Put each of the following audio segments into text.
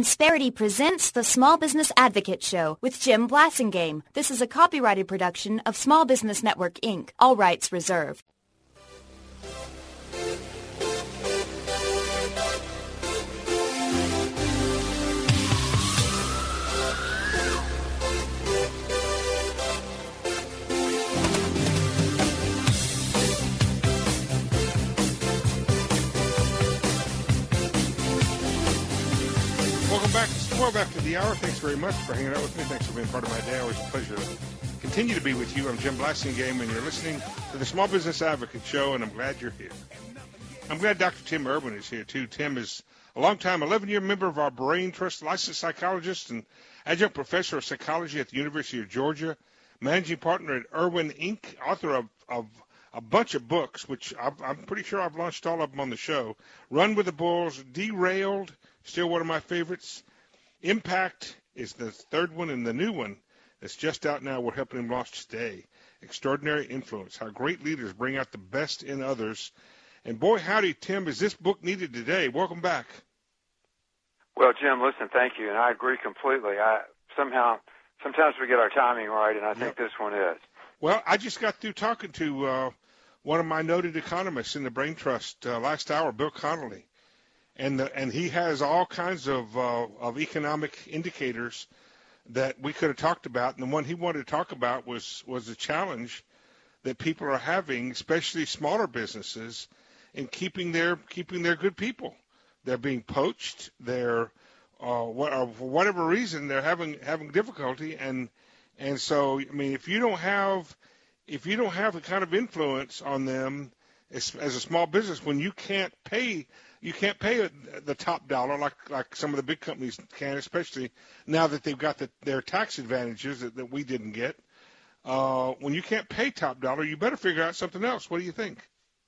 Insperity presents the Small Business Advocate Show with Jim Blasingame. This is a copyrighted production of Small Business Network, Inc., all rights reserved. Welcome back to the hour. Thanks very much for hanging out with me. Thanks for being part of my day. Always a pleasure to continue to be with you. I'm Jim Blasingame, and you're listening to the Small Business Advocate Show, and I'm glad you're here. I'm glad Dr. Tim Urban is here, too. Tim is a long-time 11-year member of our Brain Trust, licensed psychologist and adjunct professor of psychology at the University of Georgia, managing partner at Irwin, Inc., author of a bunch of books, which I'm pretty sure I've launched all of them on the show. Run with the Bulls, Derailed, still one of my favorites. Impact is the third one, and the new one that's just out now. We're helping him launch today. Extraordinary Influence, How Great Leaders Bring Out the Best in Others. And boy, howdy, Tim, is this book needed today. Welcome back. Well, Jim, listen, thank you, and I agree completely. Sometimes we get our timing right, and I think this one is. Well, I just got through talking to one of my noted economists in the Brain Trust last hour, Bill Connolly. And he has all kinds of economic indicators that we could have talked about. And the one he wanted to talk about was the challenge that people are having, especially smaller businesses, in keeping their good people. They're being poached. They're for whatever reason they're having difficulty. And so, I mean, if you don't have the kind of influence on them as a small business, when you can't pay the top dollar like some of the big companies can, especially now that they've got their tax advantages that we didn't get. When you can't pay top dollar, you better figure out something else. What do you think?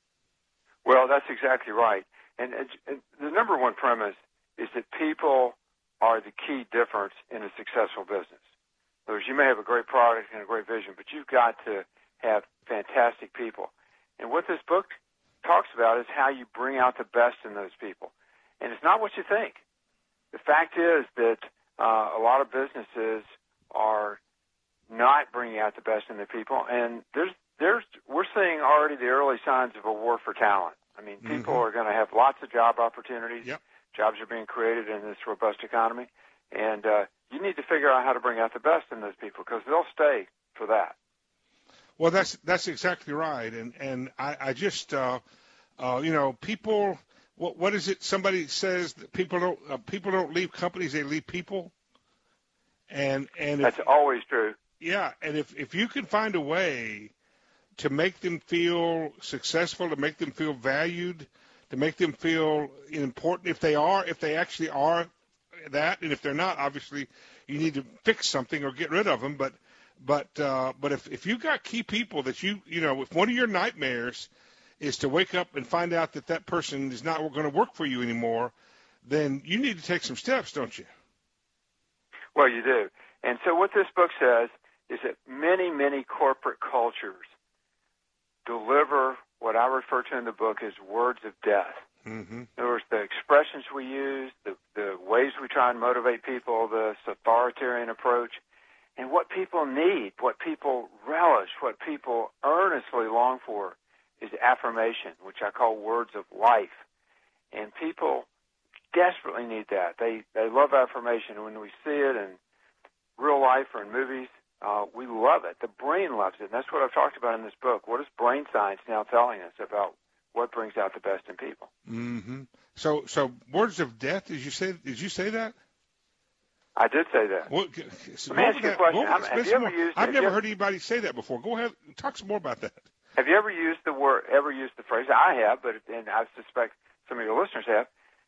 Well, that's exactly right. And the number one premise is that people are the key difference in a successful business. In other words, you may have a great product and a great vision, but you've got to have fantastic people. And what this book talks about is how you bring out the best in those people. And it's not what you think. The fact is that a lot of businesses are not bringing out the best in their people, and we're seeing already the early signs of a war for talent. I mean, people are going to have lots of job opportunities. Yep. Jobs are being created in this robust economy, and you need to figure out how to bring out the best in those people because they'll stay for that. Well, that's exactly right, and I just people. What is it? Somebody says that people don't leave companies; they leave people. And that's always true. Yeah, and if you can find a way to make them feel successful, to make them feel valued, to make them feel important, if they actually are that, and if they're not, obviously you need to fix something or get rid of them. But if you've got key people that if one of your nightmares is to wake up and find out that person is not going to work for you anymore, then you need to take some steps, don't you? Well, you do. And so what this book says is that many, many corporate cultures deliver what I refer to in the book as words of death. Mm-hmm. In other words, the expressions we use, the ways we try and motivate people, this authoritarian approach, and what people need, what people relish, what people earnestly long for is affirmation, which I call words of life. And people desperately need that. They love affirmation. When we see it in real life or in movies, we love it. The brain loves it. And that's what I've talked about in this book. What is brain science now telling us about what brings out the best in people? Mm-hmm. So words of death, did you say that? I did say that. Well, let me ask you a question. I've never heard anybody say that before. Go ahead, talk some more about that. Have you ever used the phrase? I have, and I suspect some of your listeners have.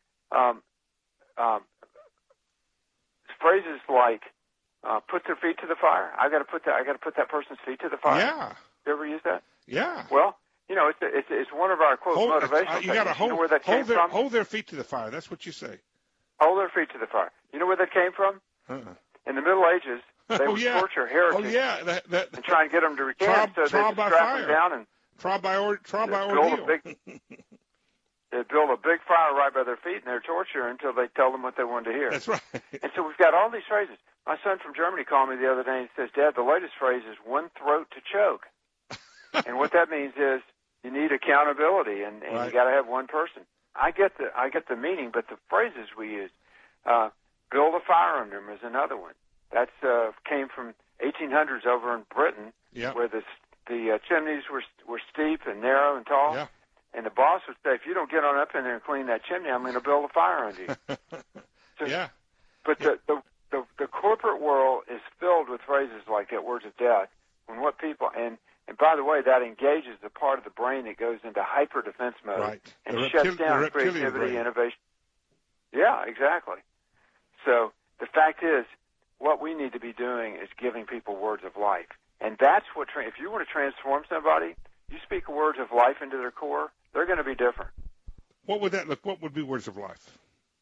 Phrases like "put their feet to the fire." I got to put that person's feet to the fire. Yeah. You ever use that? Yeah. Well, it's one of our quote motivational. You got to hold their feet to the fire. That's what you say. Hold their feet to the fire. You know where that came from? In the Middle Ages, they would torture heretics and try and get them to recant, so they would strap them down and trial by ordeal. They build a big fire right by their feet, and they're tortured until they tell them what they want to hear. That's right. And so we've got all these phrases. My son from Germany called me the other day and says, Dad, the latest phrase is one throat to choke. And what that means is you need accountability, and right. You got to have one person. I get the meaning, but the phrases we use, build a fire under them is another one. That's came from 1800s over in Britain, where the chimneys were steep and narrow and tall. Yeah. And the boss would say, if you don't get on up in there and clean that chimney, I'm going to build a fire under you. So, yeah. But the corporate world is filled with phrases like that, words of death. When what people and by the way, that engages the part of the brain that goes into hyper defense mode right. and shuts down creativity, innovation. Yeah, exactly. So the fact is, what we need to be doing is giving people words of life, and that's what. If you want to transform somebody, you speak words of life into their core. They're going to be different. What would that look? What would be words of life?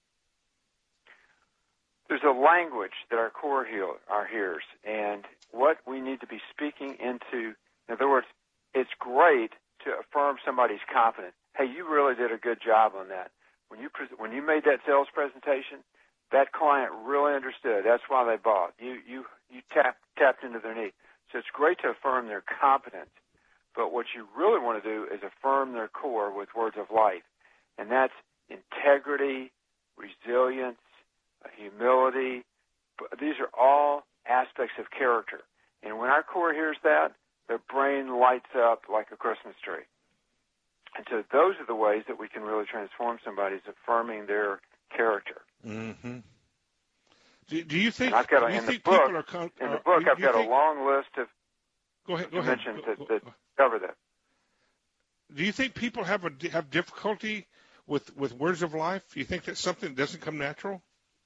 There's a language that our core hears, and what we need to be speaking into. In other words, it's great to affirm somebody's confidence. Hey, you really did a good job on that. When you made that sales presentation, that client really understood. That's why they bought. You tapped into their need. So it's great to affirm their competence. But what you really want to do is affirm their core with words of life. And that's integrity, resilience, humility. These are all aspects of character. And when our core hears that, their brain lights up like a Christmas tree. And so those are the ways that we can really transform somebody, is affirming their character. Mm-hmm. Do you think? And I've got in the book, I've got a long list of dimensions that cover that. Do you think people have difficulty with words of life? Do you think that's something that doesn't come natural?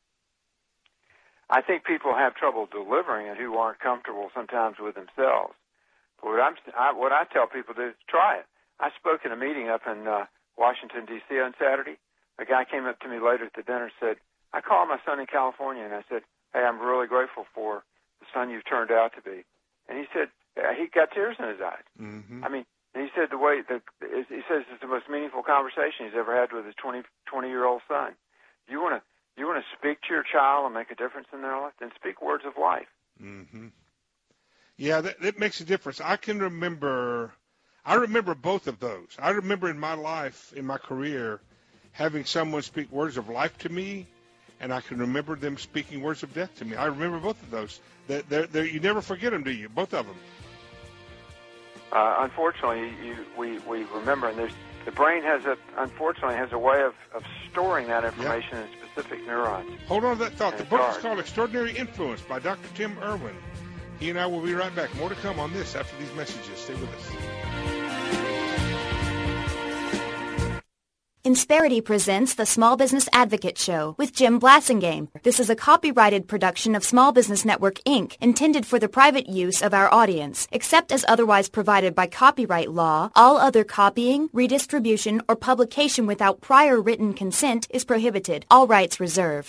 I think people have trouble delivering it who aren't comfortable sometimes with themselves. But what I tell people to do is try it. I spoke in a meeting up in Washington, D.C. on Saturday. A guy came up to me later at the dinner and said, I called my son in California, and I said, hey, I'm really grateful for the son you've turned out to be. And he said, he got tears in his eyes. Mm-hmm. I mean, and he said he says it's the most meaningful conversation he's ever had with his 20-year-old son. You want to speak to your child and make a difference in their life? Then speak words of life. Mm-hmm. Yeah, that makes a difference. I remember both of those. I remember in my life, in my career, having someone speak words of life to me, and I can remember them speaking words of death to me. I remember both of those. You never forget them, do you? Both of them. Unfortunately, we remember, and the brain unfortunately has a way of storing that information in specific neurons. Hold on to that thought. The book is called Extraordinary Influence by Dr. Tim Irwin. He and I will be right back. More to come on this after these messages. Stay with us. Insperity presents the Small Business Advocate Show with Jim Blasingame. This is a copyrighted production of Small Business Network, Inc., intended for the private use of our audience. Except as otherwise provided by copyright law, all other copying, redistribution, or publication without prior written consent is prohibited. All rights reserved.